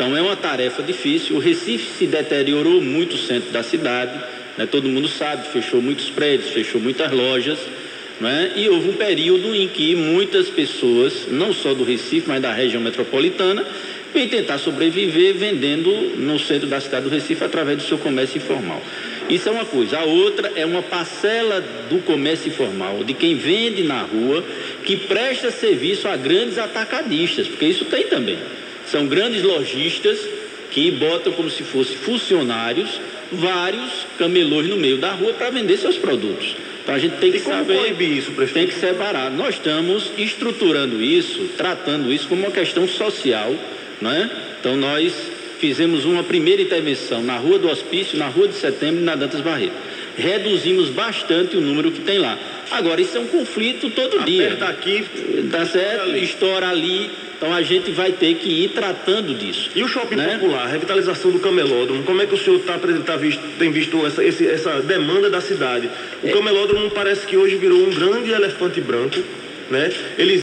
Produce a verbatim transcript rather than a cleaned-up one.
Então é uma tarefa difícil. O Recife se deteriorou muito o centro da cidade, né? Todo mundo sabe, fechou muitos prédios, fechou muitas lojas, né? E houve um período em que muitas pessoas, não só do Recife, mas da região metropolitana, vêm tentar sobreviver vendendo no centro da cidade do Recife através do seu comércio informal. Isso é uma coisa. A outra é uma parcela do comércio informal, de quem vende na rua, que presta serviço a grandes atacadistas, porque isso tem também. São grandes lojistas que botam como se fossem funcionários vários camelôs no meio da rua para vender seus produtos. Então a gente tem que saber, isso, prefeito? Tem que separar. Nós estamos estruturando isso, tratando isso como uma questão social, né? Então nós fizemos uma primeira intervenção na Rua do Hospício, na Rua de Setembro e na Dantas Barreto. Reduzimos bastante o número que tem lá. Agora, isso é um conflito todo Aperta dia. Aperta aqui, tá certo? Ali. Estoura ali. Então a gente vai ter que ir tratando disso. E o shopping, né, popular, a revitalização do camelódromo, como é que o senhor tá, tá visto, tem visto essa, esse, essa demanda da cidade? O é. camelódromo parece que hoje virou um grande elefante branco, né? Ele